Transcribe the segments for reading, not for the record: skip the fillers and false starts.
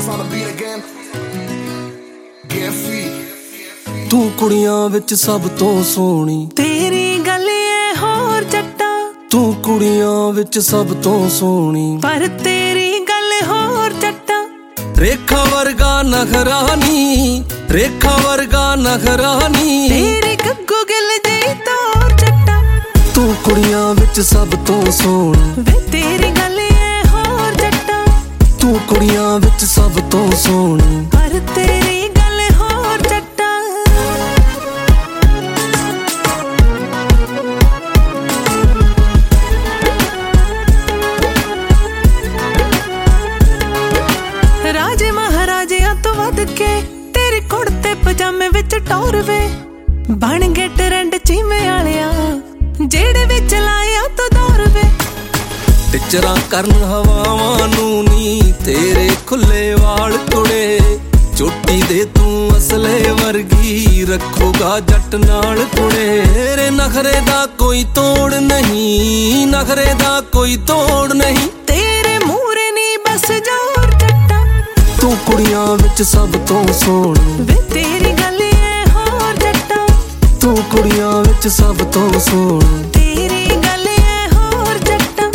ਤੂੰ ਕੁੜੀਆਂ ਵਿੱਚ ਸਭ ਤੋਂ ਸੋਹਣੀ, ਤੇਰੀ ਗੱਲ ਏ ਹੋਰ ਜੱਟਾ। ਤੂੰ ਕੁੜੀਆਂ ਵਿੱਚ ਸਭ ਤੋਂ ਸੋਹਣੀ, ਪਰ ਤੇਰੀ ਗੱਲ ਹੋਰ ਜੱਟਾ। ਰੇਖਾ ਵਰਗਾ ਨਖਰਾ ਨੀ, ਰੇਖਾ ਵਰਗਾ ਨਖਰਾ ਨੀ, ਤੇਰੇ ਗੱਗੂ ਗਿੱਲ ਜਿਹੀ ਤੋਰ ਜੱਟਾ। ਤੂੰ ਕੁੜੀਆਂ ਵਿੱਚ ਸਭ ਤੋਂ ਸੋਹਣੀ, ਵੇ ਤੇਰੀ ਗੱਲ ਏ ਹੋਰ ਜੱਟਾ। ਤੂੰ ਕੁੜੀਆਂ ਵਿੱਚ ਸਭ ਤੋਂ ਸੋਹਣੀ, ਪਰ ਤੇਰੀ ਗੱਲ ਹੋਰ ਜੱਟਾ। ਰਾਜੇ ਮਹਾਰਾਜਿਆਂ ਤੋਂ ਵੱਧ ਕੇ ਤੇਰੇ ਕੁੜਤੇ ਪਜਾਮੇ ਵਿੱਚ ਟੌਰ ਵੇ। ਬਣ ਗਏ ਟਰੈਂਡ ਚੀਮੇ ਵਾਲਿਆ ਜਿਹੜੇ ਵਿੱਚ ਲਾਇਆ ਤੋਂ ਦੌਰ ਵੇ। ਟਿਚਰਾਂ ਕਰਨ ਹਵਾਵਾਂ ਨੂੰ ਨੀ, ਤੇਰੇ ਖੁੱਲੇ ਵਾਲ ਕੁੜੇ। ਚੋਟੀ ਦੇ ਤੂੰ ਅਸਲੇ ਵਰਗੀ, ਰੱਖੋਗਾ ਜੱਟ ਨਾਲ ਕੁੜੇ। ਤੇਰੇ ਨਖਰੇ ਦਾ ਕੋਈ ਤੋੜ ਨਹੀਂ, ਨਖਰੇ ਦਾ ਕੋਈ ਤੋੜ ਨਹੀਂ, ਤੇਰੇ ਮੂਹਰੇ ਨੀ ਬਸ ਜ਼ੋਰ ਜੱਟਾ। ਤੂੰ ਕੁੜੀਆਂ ਵਿੱਚ ਸਭ ਤੋਂ ਸੋਹਣੀ, ਵੇ ਤੇਰੀ ਗੱਲ ਏ ਹੋਰ ਜੱਟਾ। ਤੂੰ ਕੁੜੀਆਂ ਵਿੱਚ ਸਭ ਤੋਂ ਸੋਹਣੀ, ਤੇਰੀ ਗੱਲ ਏ ਹੋਰ ਜੱਟਾ।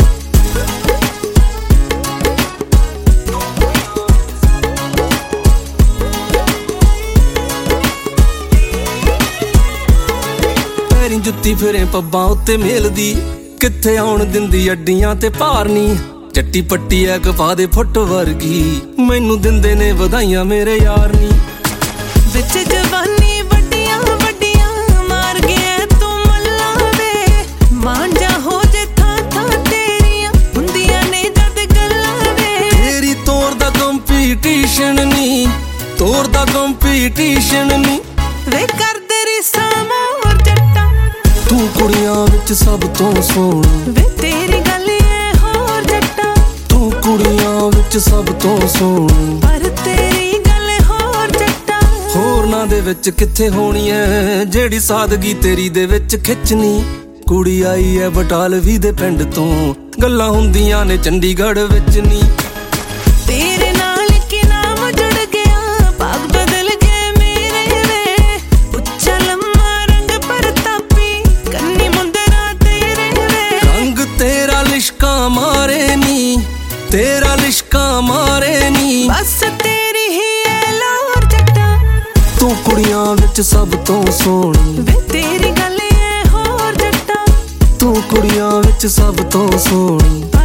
ਪੈਰੀਂ ਜੁੱਤੀ ਫਿਰੇ ਪੱਬਾਂ ਉੱਤੇ ਮੇਲਦੀ, ਕਿੱਥੇ ਆਉਣ ਦਿੰਦੀ ਅੱਡੀਆਂ ਤੇ ਭਾਰ ਨੀ। ਚੱਟੀ ਪੱਟੀ ਐ ਕਪਾ ਦੇ ਫੁੱਟ ਵਰਗੀ, ਮੈਨੂੰ ਦਿੰਦੇ ਨੇ ਵਧਾਈਆਂ ਮੇਰੇ ਯਾਰ ਨੀ। ਵਿੱਚ ਜਵਾਨੀ ਵੱਡੀਆਂ ਵੱਡੀਆਂ ਮਾਰ ਗਿਆ ਤੂੰ ਮੱਲਾ ਵੇ। ਮਾਨ ਜਾ ਹੋ ਜੇ ਥਾਂ ਥਾਂ ਤੇਰੀਆਂ ਹੁੰਦੀਆਂ ਨੇ ਜਦ ਗੱਲਾਂ ਵੇ। ਤੇਰੀ ਤੋਰ ਦਾ ਕੰਪੀਟੀਸ਼ਨ ਨੀ, ਤੋਰ ਦਾ ਕੰਪੀਟੀਸ਼ਨ ਨੀ, ਵੇ ਕਰਦੇ ਰਿਸਾਂ ਮੋਰ ਜੱਟਾ। ਤੂੰ ਕੁੜੀਆਂ ਵਿੱਚ ਸਭ ਤੋਂ ਸੋਹਣੀ, ਵੇ ਤੇਰੀ ਗੱਲ ਏ ਹੋਰ ਜੱਟਾ। ਤੂੰ ਕੁੜੀਆਂ ਵਿੱਚ ਸਭ ਤੋਂ ਸੋਹਣੀ, ਪਰ ਤੇਰੀ ਗੱਲ ਹੋਰ ਜੱਟਾ। ਹੋਰਨਾਂ ਦੇ ਵਿੱਚ ਕਿੱਥੇ ਹੋਣੀ ਐ ਜਿਹੜੀ ਸਾਦਗੀ ਤੇਰੀ ਦੇ ਵਿੱਚ ਖਿੱਚਣੀ। ਕੁੜੀ ਆਈ ਐ ਬਟਾਲਵੀ ਦੇ ਪਿੰਡ ਤੋਂ, ਗੱਲਾਂ ਹੁੰਦੀਆਂ ਨੇ ਚੰਡੀਗੜ੍ਹ ਵਿੱਚ ਨੀ। ਤੇਰੇ ਨਾਲ ਕਿ ਨਾਮ ਜੁੜ ਗਿਆ, ਭਾਗ ਬਦਲ ਗਏ ਮੇਰੇ ਵੇ। ਉੱਚਾ ਲੰਮਾ ਰੰਗ ਪ੍ਰਤਾਪੀ, ਕੰਨੀ ਮੁੰਦਰਾ ਤੇਰੇ ਵੇ। ਰੰਗ ਤੇਰਾ ਲਿਸ਼ਕਾ ਮਾਰੇ ਨੀ, ਤੇਰਾ ਲਿਸ਼ਕਾ ਮਾਰੇ ਨੀ, ਬਸ ਤੇਰੀ ਹੀ ਏ ਲੋਰ ਜੱਟਾ। ਤੂੰ ਕੁੜੀਆਂ ਵਿੱਚ ਸਭ ਤੋਂ ਸੋਹਣੀ, ਵੇ ਤੇਰੀ ਗੱਲ ਏ ਹੋਰ ਜੱਟਾ। ਤੂੰ ਕੁੜੀਆਂ ਵਿੱਚ ਸਭ ਤੋਂ ਸੋਹਣੀ,